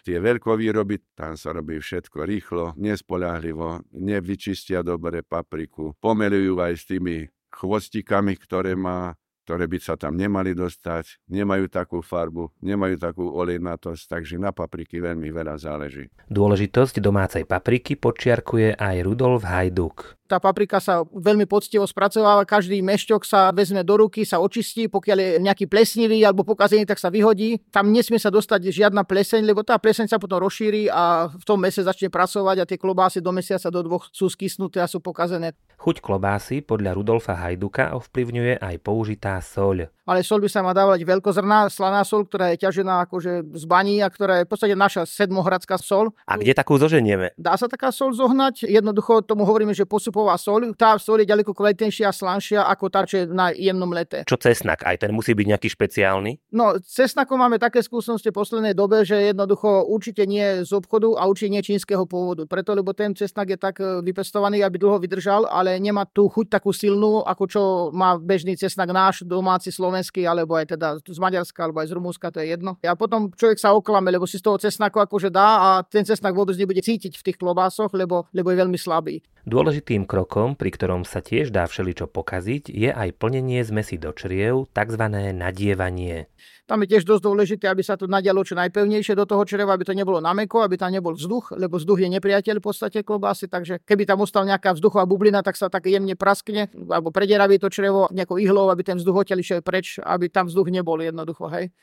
Tie veľkovýroby, tam sa robí všetko rýchlo, nespoľahlivo, nevyčistia dobre papriku, pomelujú aj s tými chvostikami, ktoré by sa tam nemali dostať, nemajú takú farbu, nemajú takú olejnatosť, takže na papriky veľmi veľa záleží. Dôležitosť domácej papriky podčiarkuje aj Rudolf Hajduk. Tá paprika sa veľmi poctivo spracováva, každý mešťok sa vezme do ruky, sa očistí, pokiaľ je nejaký plesnivý alebo pokazený, tak sa vyhodí. Tam nesmie sa dostať žiadna pleseň, lebo tá pleseň sa potom rozšíri a v tom mese začne pracovať a tie klobásy do mesiaca do 2 sú skysnuté a sú pokazené. Chuť klobásy podľa Rudolfa Hajduka ovplyvňuje aj použitá soľ. Ale soľ by sa má dávať veľkozrná, slaná soľ, ktorá je ťažená akože z baní a ktorá je v podstate naša sedmohradská soľ. A kde takú zoženieme? Dá sa taká soľ zohnať? Jednoducho tomu hovoríme, že posupová soľ. Tá soľ je ďaleko kvalitnejšia a slanšia ako tá, čo je na jemnom lete. Čo cesnak? Aj ten musí byť nejaký špeciálny? No, cesnakom máme také skúsenosti v poslednej dobe, že jednoducho určite nie z obchodu a určite nie čínskeho pôvodu. Preto, lebo ten cesnak je tak vypestovaný, aby dlho vydržal, ale nemá tú chuť takú silnú, ako čo má bežný cesnak náš, domáci slovenský, alebo aj teda z Maďarska, alebo aj z Rumúnska, to je jedno. A potom človek sa oklame, lebo si z toho cesnaku akože dá a ten cesnak vôbec nebude cítiť v tých klobásoch, lebo je veľmi slabý. Dôležitým krokom, pri ktorom sa tiež dá všeličo pokaziť, je aj plnenie zmesi do čriev, takzvané nadievanie. Tam je tiež dosť dôležité, aby sa to nadialo čo najpevnejšie do toho čreva, aby to nebolo na mäkko, aby tam nebol vzduch, lebo vzduch je nepriateľ v podstate klobásy, takže keby tam ostala nejaká vzduchová bublina, tak sa tak jemne praskne alebo prederaví to črevo nejakou ihlou, aby ten vzduch odtiaľ išiel preč, aby tam vzduch nebol jednoducho, hej.